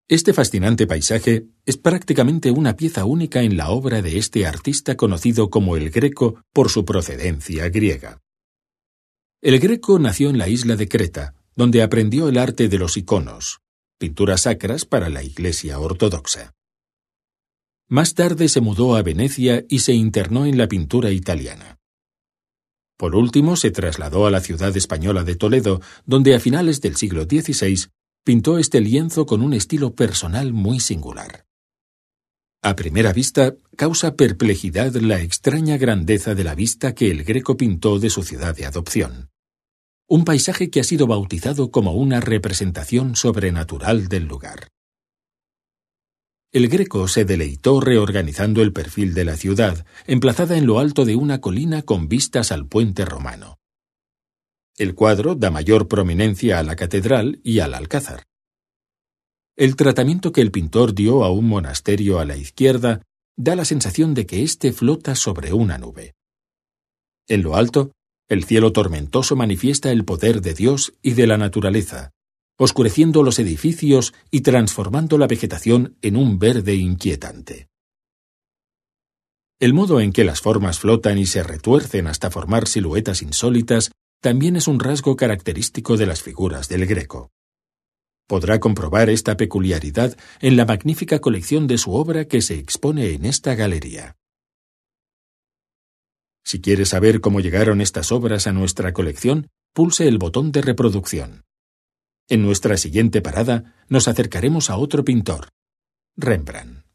Este fascinante paisaje es prácticamente una pieza única en la obra de este artista conocido como el Greco por su procedencia griega. El Greco nació en la isla de Creta, donde aprendió el arte de los iconos, pinturas sacras para la Iglesia ortodoxa. Más tarde se mudó a Venecia y se internó en la pintura italiana. Por último, se trasladó a la ciudad española de Toledo, donde a finales del siglo XVI pintó este lienzo con un estilo personal muy singular. A primera vista, causa perplejidad la extraña grandeza de la vista que el Greco pintó de su ciudad de adopción. Un paisaje que ha sido bautizado como una representación sobrenatural del lugar. El Greco se deleitó reorganizando el perfil de la ciudad, emplazada en lo alto de una colina con vistas al puente romano. El cuadro da mayor prominencia a la catedral y al alcázar. El tratamiento que el pintor dio a un monasterio a la izquierda da la sensación de que éste flota sobre una nube. En lo alto, el cielo tormentoso manifiesta el poder de Dios y de la naturaleza, oscureciendo los edificios y transformando la vegetación en un verde inquietante. El modo en que las formas flotan y se retuercen hasta formar siluetas insólitas también es un rasgo característico de las figuras del Greco. Podrá comprobar esta peculiaridad en la magnífica colección de su obra que se expone en esta galería. Si quiere saber cómo llegaron estas obras a nuestra colección, pulse el botón de reproducción. En nuestra siguiente parada nos acercaremos a otro pintor, Rembrandt.